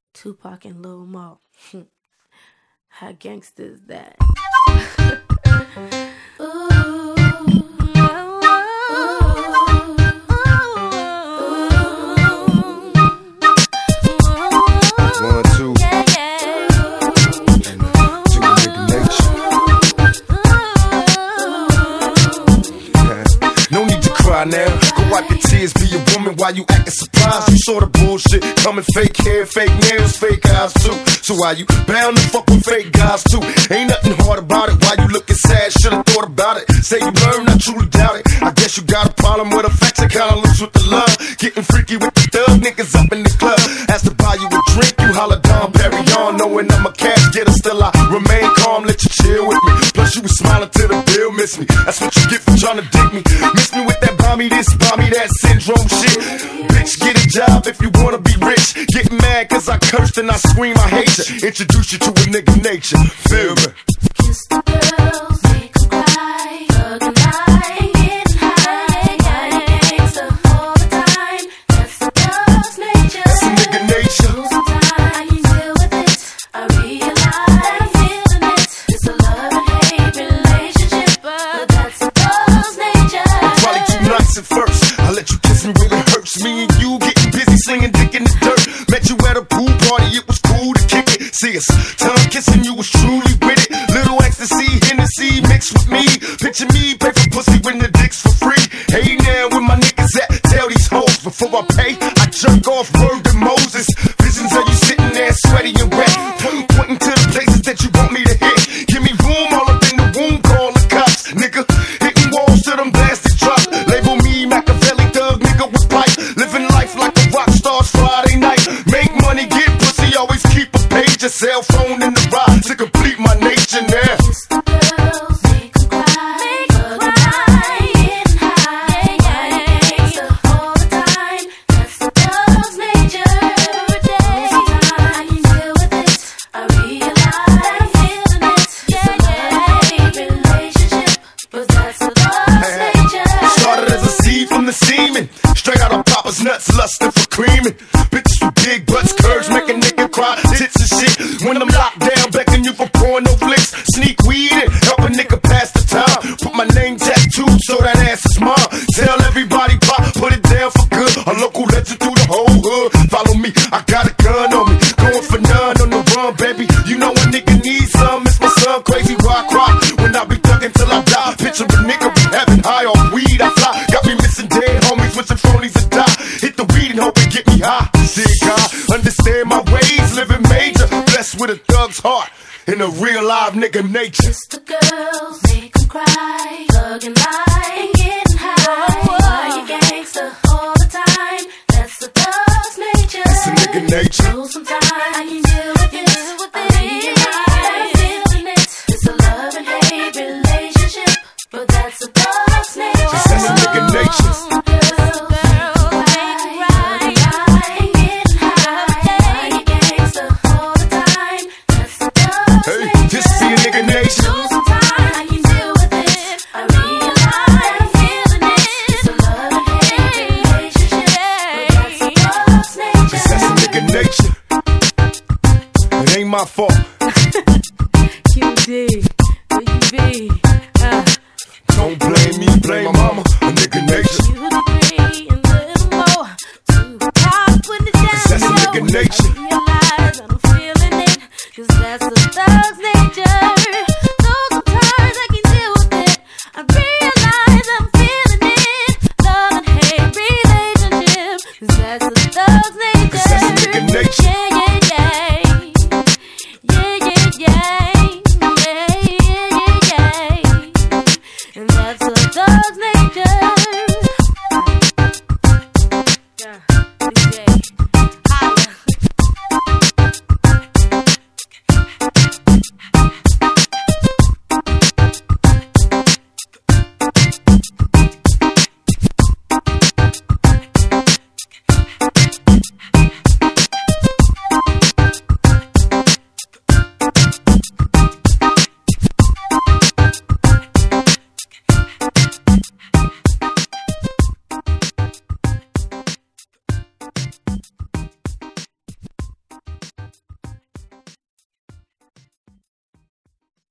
Tupac and Lil Mo. How gangsta is that? One, two. No need to cry now. Go wipe your tears, be a woman while you acting surprised. You saw the bullshit coming, fake hair, fake nails, fake eyes too. So why you bound to fuck with fake guys too? Ain't nothing hard about it. Why you looking sad? Should've thought about it. Say you learned, I truly doubt it. I guess you got a problem with affection, kinda loose with the love. Getting freaky with the thug niggas up in the club. Asked to buy you a drink, you holler down, Perry on. Knowing I'm a cash getter, still I remain calm, let you chill with me. Plus you was smiling till the bill miss me. That's what you get for trying to dig me. Miss me with that buy me this, buy me that syndrome shit. Bitch, get a job if you wanna be rich. Get mad cause I cursed and I scream I hate you. Introduce you to a nigga nature, feel me? Kiss the girls, make them cry, hug and lie, getting high, gangsta all the time. That's the girl's nature. That's a nigga nature. Sometimes I can deal with it. I realize I'm feeling it. It's a love and hate relationship, but that's the girl's nature. I'm probably too nice at first. I let you kiss me when it hurts. Me and you getting busy slinging dick in the dirt. Met you at a pool party, it was cool to kick it. See us, tongue kissing, you was truly with it. Little ecstasy, Hennessy mixed with me. Picture me, pay for pussy when the dick's for free. Hey now, where my niggas at? Tell these hoes before I pay, I jerk off word to Moses. Visions of you sitting there sweaty and wet, pointing to the places that you want me to hit. Give me room all up in the womb, call the cops, nigga. Hitting walls till them blasted drop. Label me Machiavelli thug, nigga with pipe. Living life like a rock star's Friday night. Make money, get pussy, always keep a page. A cell phone in the ride to complete my nature now. Kiss the girls, make them cry, hug and lie, getting high, gangsta all the time. That's the girl's nature. Sometimes I can deal with it. I realize I'm feeling it. It's a love-hate relationship, but that's the girl's nature. Started as a seed from the semen. Straight out of Papa's nuts, lusting for creaming. Bitches with big butts, curves, make a nigga cry, tits and shit. When I'm locked down, begging you for porno flicks. Sneak weed in, help a nigga pass the time. Put my name tattooed so that ass is mine. Tell everybody pop, put it down for good. A local legend through the whole hood. Follow me, I got a gun on me. Going for none on the run, baby. You know a nigga needs some. It's my son, crazy rock rock. When I be thugging till I die. Picture a nigga be having high on weed, I fly. Got me missing dead homies with some phonies that die. Hit the weed and hope it get me high. See God, understand my ways, living major. Blessed with a thug's heart and a real live nigga nature. Kiss the girls, make them cry, hug and lie, getting high, you gangsta all the time. That's the girl's nature. That's a nigga nature. So sometimes I can deal with it. I realize I'm feeling it. It's a love and hate relationship, but that's the girl's nature. That's a nigga nature. Hey, this be a nigga nature. I can deal with it. I realize I'm feeling it. It's a love and hate relationship, but that's the girl's nature. That's a nigga nature. It ain't my fault. QD, where you be? Don't blame me, blame my mama. A nigga nature.